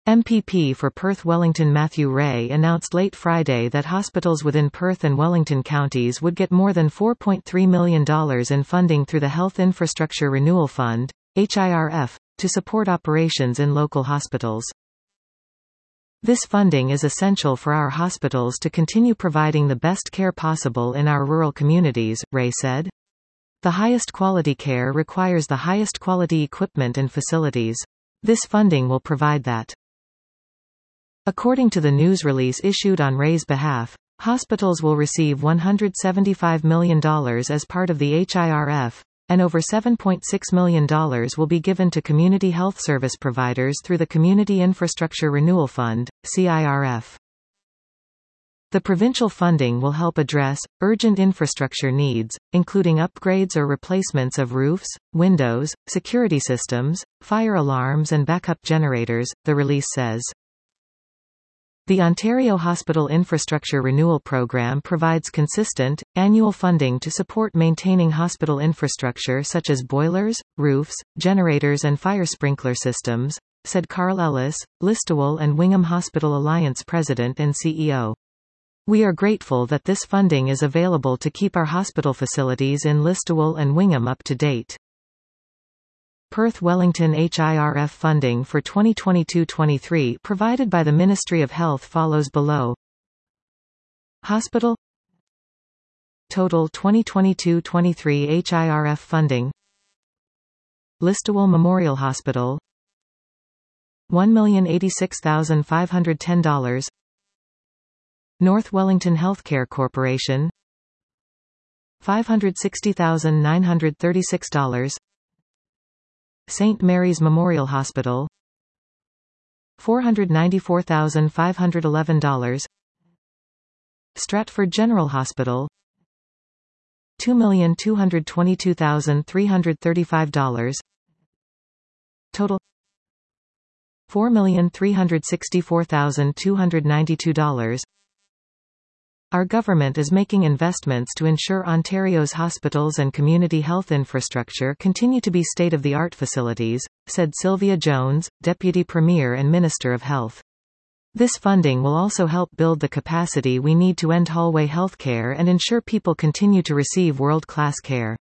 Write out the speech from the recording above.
MPP for Perth Wellington Matthew Ray announced late Friday that hospitals within Perth and Wellington counties would get more than $4.3 million in funding through the Health Infrastructure Renewal Fund, HIRF, to support operations in local hospitals. This funding is essential for our hospitals to continue providing the best care possible in our rural communities, Ray said. The highest quality care requires the highest quality equipment and facilities. This funding will provide that. According to the news release issued on Ray's behalf, hospitals will receive $175 million as part of the HIRF, and over $7.6 million will be given to community health service providers through the Community Infrastructure Renewal Fund, CIRF. The provincial funding will help address urgent infrastructure needs, including upgrades or replacements of roofs, windows, security systems, fire alarms and backup generators, the release says. The Ontario Hospital Infrastructure Renewal Program provides consistent, annual funding to support maintaining hospital infrastructure such as boilers, roofs, generators and fire sprinkler systems, said Carl Ellis, Listowel and Wingham Hospital Alliance President and CEO. We are grateful that this funding is available to keep our hospital facilities in Listowel and Wingham up to date. Perth Wellington HIRF funding for 2022-23 provided by the Ministry of Health follows below. Hospital total 2022-23 HIRF funding. Listowel Memorial Hospital $1,086,510. North Wellington Healthcare Corporation $560,936. St. Mary's Memorial Hospital $494,511. Stratford General Hospital $2,222,335. Total $4,364,292. Our government is making investments to ensure Ontario's hospitals and community health infrastructure continue to be state-of-the-art facilities, said Sylvia Jones, Deputy Premier and Minister of Health. This funding will also help build the capacity we need to end hallway healthcare and ensure people continue to receive world-class care.